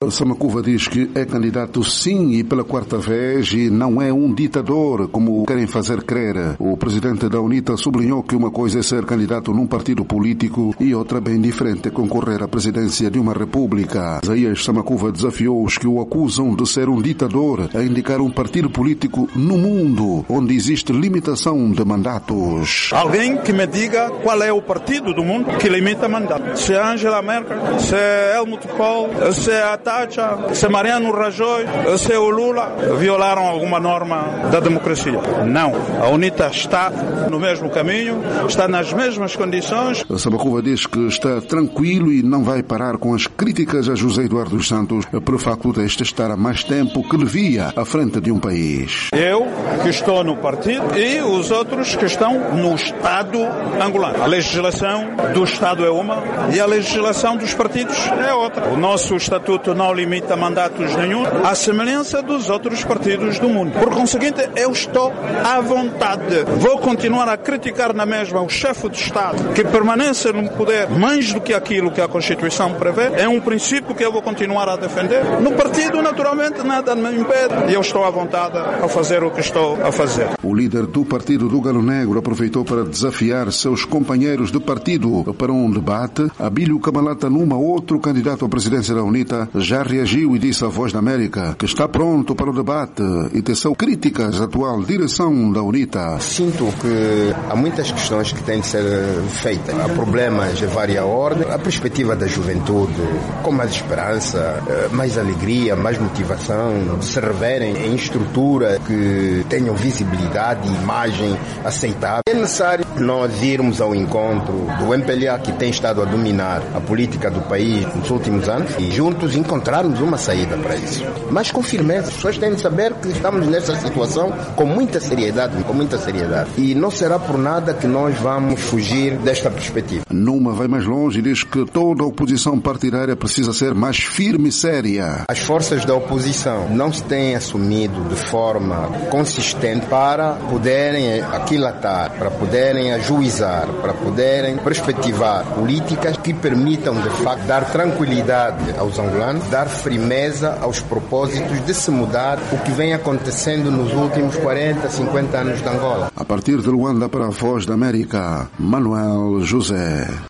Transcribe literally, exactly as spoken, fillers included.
Samakuva diz que é candidato sim e pela quarta vez e não é um ditador, como querem fazer crer. O presidente da UNITA sublinhou que uma coisa é ser candidato num partido político e outra bem diferente é concorrer à presidência de uma república. Isaías Samakuva desafiou os que o acusam de ser um ditador a indicar um partido político no mundo onde existe limitação de mandatos. Alguém que me diga qual é o partido do mundo que limita mandato. Se é Angela Merkel, se é Helmut Kohl, se é a Thatcher, se é Mariano Rajoy, se é o Lula, violaram alguma norma da democracia. Não. A UNITA está no mesmo caminho, está nas mesmas condições. Samakuva diz que está tranquilo e não vai parar com as críticas a José Eduardo dos Santos pelo facto deste estar há mais tempo que Levia à frente de um país. Eu, que estou no partido, e os outros que estão no Estado angolano. A legislação do Estado é uma e a legislação dos partidos é outra. O nosso estatuto não limita mandatos nenhum, à semelhança dos outros partidos do mundo. Por conseguinte, eu estou à vontade. Vou continuar a criticar na mesma o chefe de Estado que permanece no poder mais do que aquilo que a Constituição prevê. É um princípio que eu vou continuar a defender. No partido, naturalmente, nada me impede e eu estou à vontade a fazer o que estou a fazer. O líder do partido do Galo Negro aproveitou para desafiar seus companheiros de partido para um debate. Abílio Camalata Numa, outro candidato à presidência da UNITA, já reagiu e disse à Voz da América que está pronto para o debate e teceu críticas à atual direção da UNITA. Sinto que há muitas questões que têm de ser feitas. Há problemas de várias ordens. A perspectiva da juventude, com mais esperança, mais alegria, mais motivação, se reverem em estrutura que tenham visibilidade e imagem aceitável. É necessário nós irmos ao encontro do M P L A que tem estado a dominar a política do país nos últimos anos e juntos encontrarmos uma saída para isso. Mas com firmeza. As pessoas têm de saber que estamos nessa situação com muita seriedade, com muita seriedade. E não será por nada que nós vamos fugir desta perspectiva. Numa vai mais longe e diz que toda a oposição partidária precisa ser mais firme e séria. As forças da oposição não se têm assumido de forma consistente para poderem aquilatar, para poderem ajuizar, para poderem perspectivar políticas que permitam, de facto, dar tranquilidade aos angolanos, dar firmeza aos propósitos de se mudar o que vem acontecendo nos últimos quarenta, cinquenta anos de Angola. A partir de Luanda para a Voz da América, Manuel José.